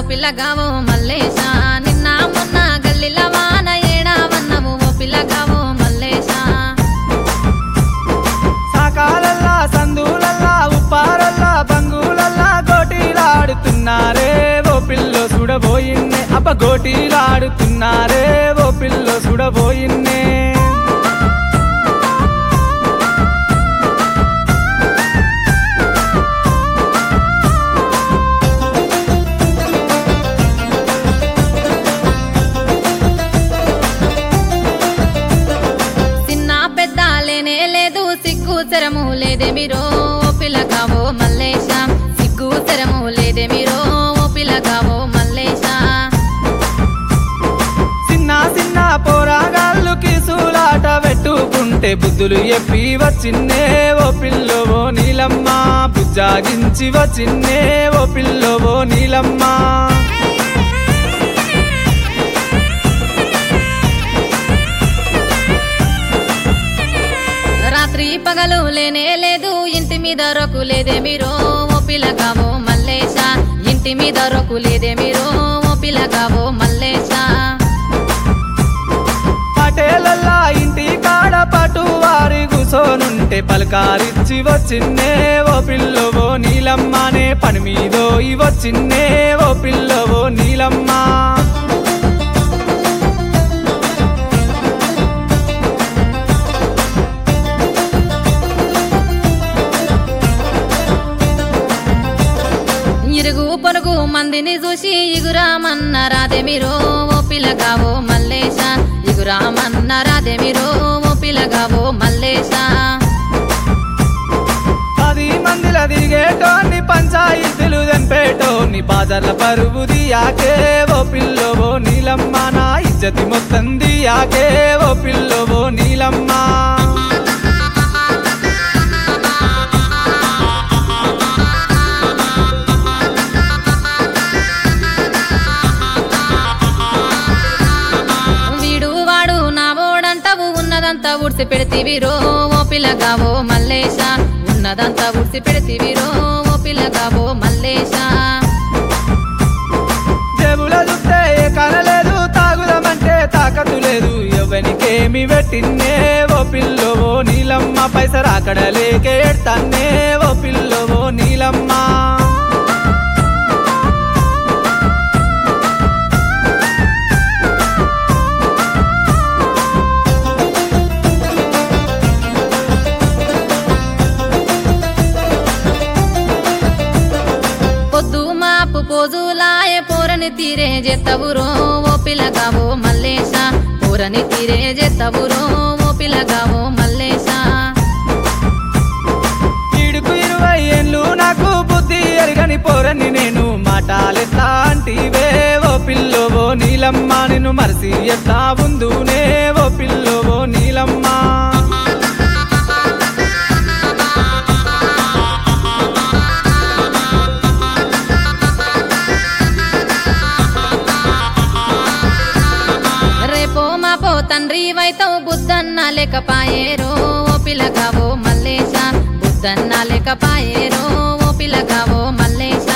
పిల్లగావో మల్లేశ నిన్న మొన్న గల్లిల వాన ఏడావన్నవు ఓ పిల్లగావో మల్లేశ సాకాలల్లా సందులల్లా ఉప్పారల్లా బంగులల్లా గోటీలాడుతున్నారే ఓ పిల్లో సుడబోయిన్నే అబ్బ గోటీలాడుతున్నారే ఓ పిల్లో సుడబోయిన్నే సిగ్గుతరము లేదేమిరో ఓ పిల్లగావో మల్లేశ సిగ్గుతరము లేదేమిరో ఓ పిల్లగావో మల్లేశ చిన్న చిన్న పోరాగాళ్ళు కిసులాట పెట్టుకుంటే బుద్ధులు ఎప్పి వచ్చిన్నే ఓ పిల్లవో నీలమ్మ బుజ్జాగించి వచ్చిన్నే ఓ పిల్లవో నీలమ్మ రాత్రి పగలు లేనే లేదు ఇంటి మీద రొక్కు లేదేమిరో ఓ పిల్లగావో మల్లేశ ఇంటి మీద రొక్కు లేదేమిరో ఓ పిల్లగావో మల్లేశ పటేలల్లా ఇంటి కాడ పటు వారి కూసోనుంటే పలకారిచ్చి వచ్చిన్నే ఓ పిల్లవో నీలమ్మనే పని మీదో వచ్చిన్నే ఓ పిల్లవో నీలమ్మ ఇరుగు పొరుగు మందిని చూసి ఇగురామన్నారాదేమిరో ఓ పిల్లగావో మల్లేశ ఇగురామన్నారాదేమిరో ఓ పిల్లగావో మల్లేశ 10 మందిల దిగేటోని పంచాయితీలు తెంపేటోని బాజర్ల పరువు దియాకే ఓ పిల్లవో నీలమ్మ నా ఇజ్జతి మొత్తం దియాకే ఓ పిల్లవో నీలమ్మ ఉన్నదంతా ఉడిసి పెడితివిరో ఓ పిల్లగావో మల్లేశ ఉన్నదంతా ఉడిసి పెడితివిరో ఓ పిల్లగావో మల్లేశ జేబుల చూస్తే కనలేదు తాగుదమంటే తాకతు లేదు ఎవనికేమి పెట్టిన్నే ఓ పిల్లవో నీలమ్మ పైసలు అక్కడ లేకే ఎడతాన్నే ఓ పిల్లవో నీలమ్మ పోజులాయే పోరని తీరే జెత్తవురో ఓ పిల్లగావో మల్లేశ పోరని తీరే జెత్తవురో ఓ పిల్లగావో మల్లేశ ఈడుకు 20 ఏళ్ళు నాకు బుద్ధి ఎరగని పోరని నేను మాటాలెత్తా అంటివే ఓ పిల్లవో నీలమ్మ నిన్ను మరిసి ఎత్తా ఉందునే ఓ పిల్లవో నీలమ్మ తండ్రి వైతవు బుద్ధన్న లేకపాయేరో ఓ పిల్లగావో మల్లేశ బుద్ధన్న లేకపాయేరో ఓ పిల్లగావో మల్లేశ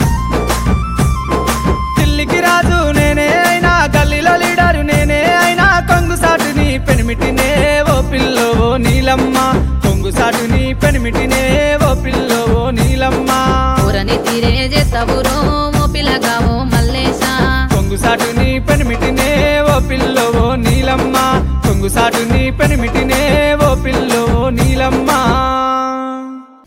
ఢిల్లీకి రాజు నేనే అయినా గల్లీలో లీడరు నేనే అయినా కొంగుసాటుని పెనిమిటినే ఓ పిల్లవో నీలమ్మ కొంగుసాటుని పెనిమిటినే ఓ పిల్లవో నీలమ్మ ఊరని తీరే చేస్తావురో ఓ పిల్లగావో మల్లేశ కొంగుసాటుని పెనిమిటినే ఓ పిల్లవో నీలమ్మ కొంగుసాటుని పెనిమిటినే